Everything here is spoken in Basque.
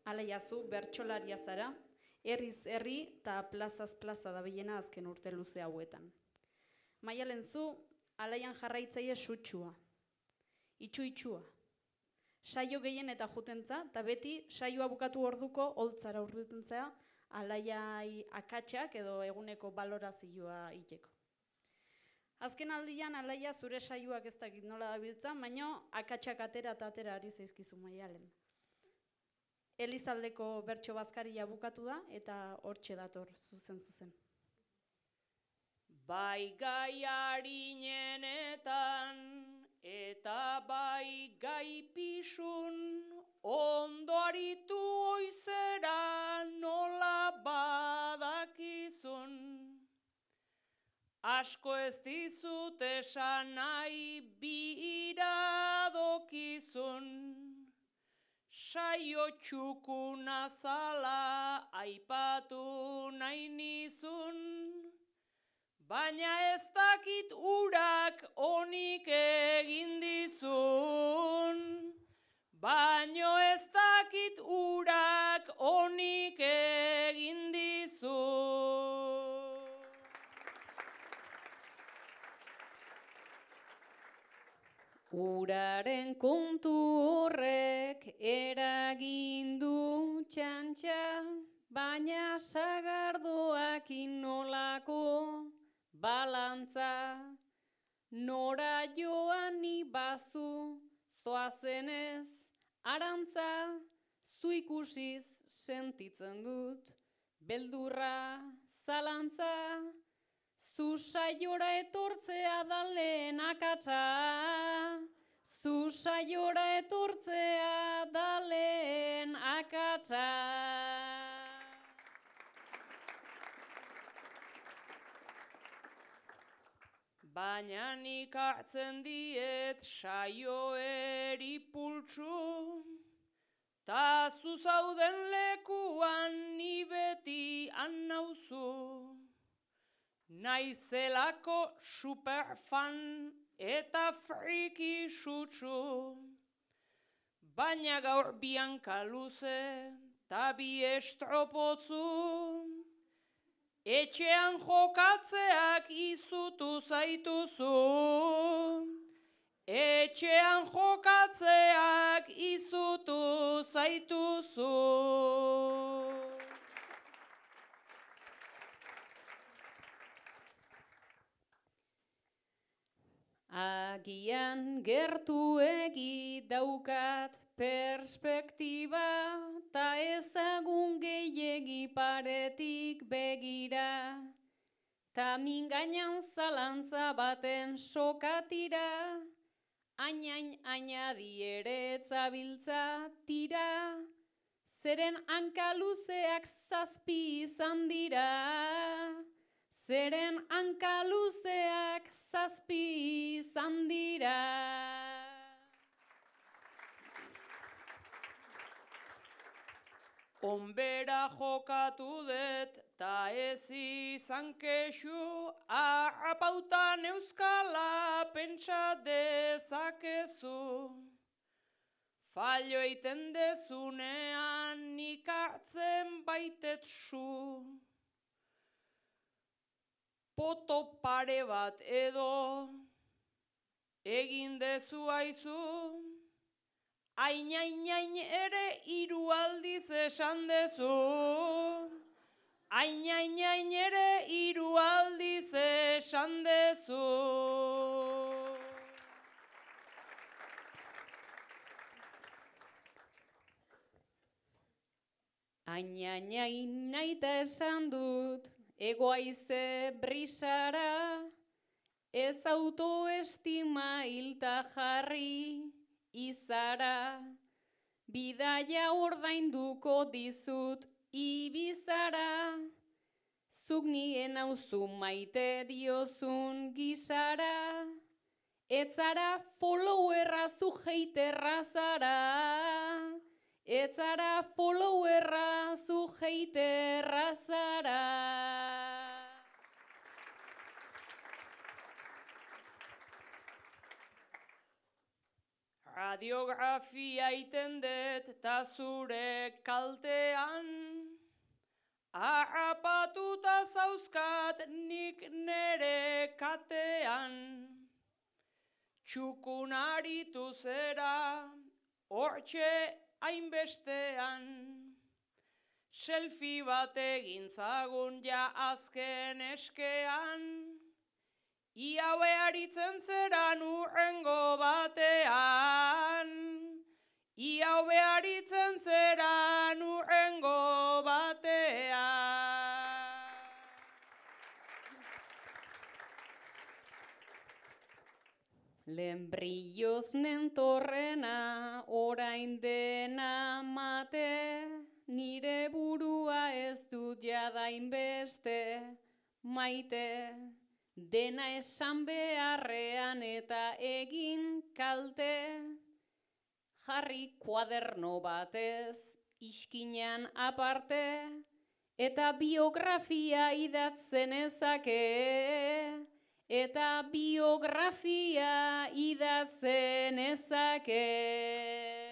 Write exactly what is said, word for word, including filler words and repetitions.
alaiazu bertsolaria zara, herriz herri eta plazaz plaza dabilena azken urte luze hauetan. Maialen zu, alaian jarraitzaile sutsua, itxu-itxua. Saio gehien eta jutentza, eta beti saioa bukatu orduko holtzara hurbiltentzea alaiai akatsak edo eguneko balorazioa iteko. Azken aldian alaia zure saioak ez dakit nola dabiltza, baino akatsak atera eta atera ari zaizkizu Maialen. Elizaldeko bertso bazkaria bukatu da eta hortxe dator zuzen zuzen. Bai gai harinenetan eta bai gai pisun, ondo aritu oizera nola badakizun. Asko ez dizut esan nahi bi iradokizun, saio txukuna zala aipatu nahi nizun, baina ez dakit urak onik egin dizun, baino ez dakit urak onik egin dizun. Uraren kontu horrek eragin du txantxa, baina sagardoak inolako balantza. Nora joan ibazu zoazenez arantza, zu ikusiz sentitzen dut beldurra zalantza. Zu saiora etortzea da lehen akatsa, zu saiora etortzea da lehen akatsa. Baina nik hartzen diet saioeri pultsu, ta zu zauden lekuan ni beti han nauzu. Naizelako superfan eta friki sutsu, baina gaur bianka luze ta bi estropotzu, etxean jokatzeak izutu zaituzu, etxean jokatzeak izutu zaituzu. Agian gertuegi daukat perspektiba, ta ezagun gehiegi paretik begira, ta mingainan zalantza baten sokatira, ainain ainadi ere etzabiltza tira, zeren hankaluzeak zazpi izan dira. Zeren hankaluzeak zazpi izan dira. Onbera jokatu dut, ta ez izan kexu, arrapautan euskala pentsa dezakezu. Fallo eiten dezunean nik hartzen baitetsu. Poto pare bat edo egin dezu aizu, ainainain ere hiru aldiz esan dezu, ainainain ere hiru aldiz esan dezu. Ainainain naita esan dut, egoaize brisara, ez autoestima hilta jarri izara, bidaia ordainduko dizut ibizara, zuk nien auzu maite diozun gizara, etzara followerra zu heiterra zara, etzara followerra zu heiterra zara. Radiografia iten dut ta zure kaltean, harrapatuta zauzkat nik nere katean. Txukun aritu zera, hortxe hainbestean. Selfie bat egin zagun ja azken eskean. Ia beharitzen zeran urrengo batean. Ia beharitzen zeran urrengo batean. Lehen brilloz nentorrena, orain dena mate, nire burua ez dut jadain beste maite. Dena esan beharrean eta egin kalte, jarri kuaderno batez iskinan aparte, eta biografia idatzen ezake, eta biografia idatzen ezake.